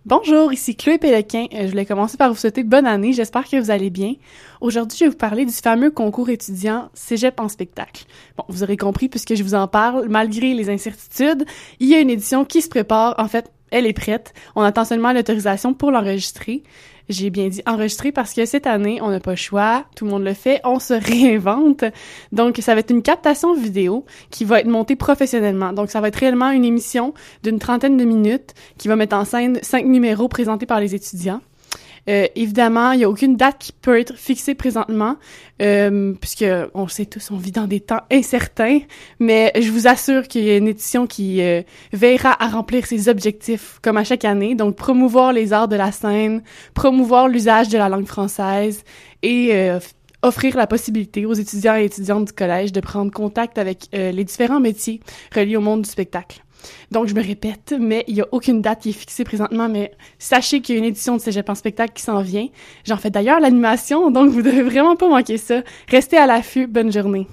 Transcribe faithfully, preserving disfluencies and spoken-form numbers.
Bonjour, ici Chloé Pélequin. Euh, Je voulais commencer par vous souhaiter bonne année. J'espère que vous allez bien. Aujourd'hui, je vais vous parler du fameux concours étudiant Cégep en spectacle. Bon, vous aurez compris puisque je vous en parle, malgré les incertitudes, il y a une édition qui se prépare. En fait, elle est prête. On attend seulement l'autorisation pour l'enregistrer. J'ai bien dit enregistrer parce que cette année, on n'a pas le choix. Tout le monde le fait. On se réinvente. Donc, ça va être une captation vidéo qui va être montée professionnellement. Donc, ça va être réellement une émission d'une trentaine de minutes qui va mettre en scène cinq numéros présentés par les étudiants. Euh, évidemment, il n'y a aucune date qui peut être fixée présentement, euh, puisque on le sait tous, on vit dans des temps incertains, mais je vous assure qu'il y a une édition qui euh, veillera à remplir ses objectifs comme à chaque année, donc promouvoir les arts de la scène, promouvoir l'usage de la langue française et euh, offrir la possibilité aux étudiants et étudiantes du collège de prendre contact avec euh, les différents métiers reliés au monde du spectacle. Donc, je me répète, mais il n'y a aucune date qui est fixée présentement, mais sachez qu'il y a une édition de Cégep en spectacle qui s'en vient. J'en fais d'ailleurs l'animation, donc vous devez vraiment pas manquer ça. Restez à l'affût, bonne journée.